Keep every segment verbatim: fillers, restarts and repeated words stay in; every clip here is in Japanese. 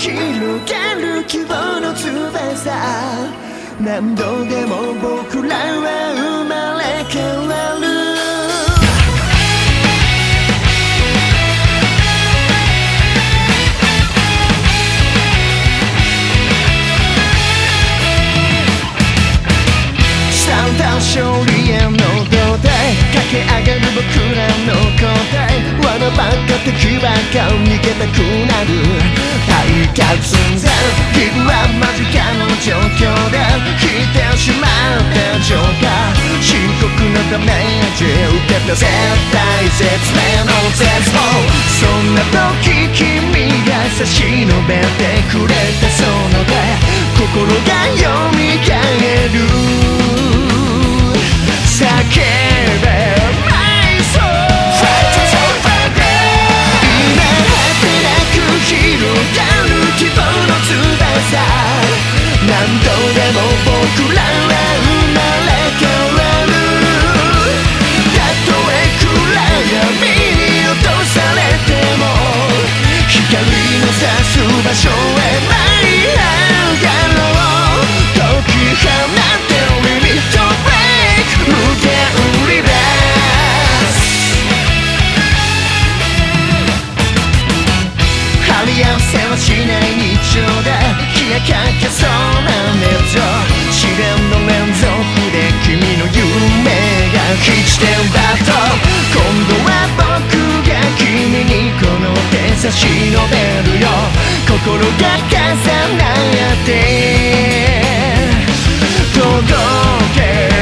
広がる希望の翼、何度でも僕らは生まれ変わる。勝利への土台、駆け上がる僕らの答え、罠ばっか敵ばっか逃げたくなる大活然、ギブは間近の状況で引いてしまったジョーカー、深刻なダメージ受けた絶対絶命の絶望、そんな時君が差し伸べてくれたその手、心が蘇る叫べ My soul、 今果てなく広がる希望の翼、何度でも僕らは生まれ変わる。たとえ暗闇に落とされても光の差す場所へ舞い上がろう、解き放てリミット無限リバース、張り合わせはしない日常で消えかけそうな熱情、試練の連続で君の夢が吉点だと、今度は僕が君にこの手差し伸べるよ、心が重なって届け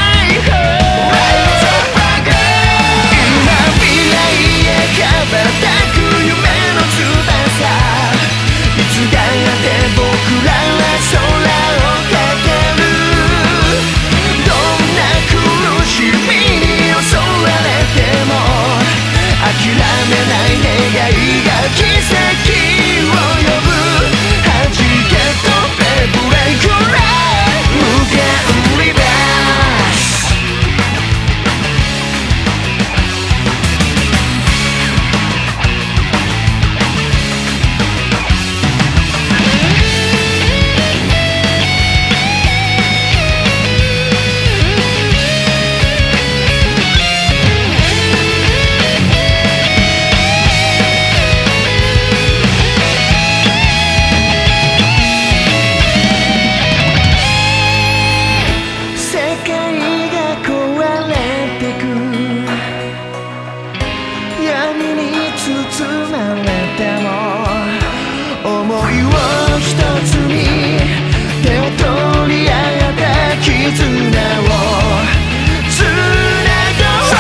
羽ばたく夢の翼、いつだって僕らは空を駆ける、どんな苦しみに襲われても諦めない願いが奇跡を呼ぶ、弾け飛べブレイクライ無限リバース、包まれても思いを一つに手を取り合った絆をつなごう、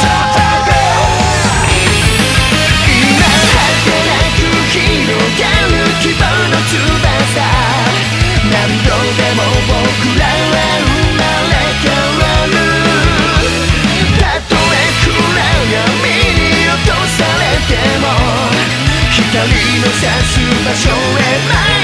今果てなく広がる希望の翼、何度でも僕らは生まれ変わる、たとえ暗闇に落とされても光の差す場所へ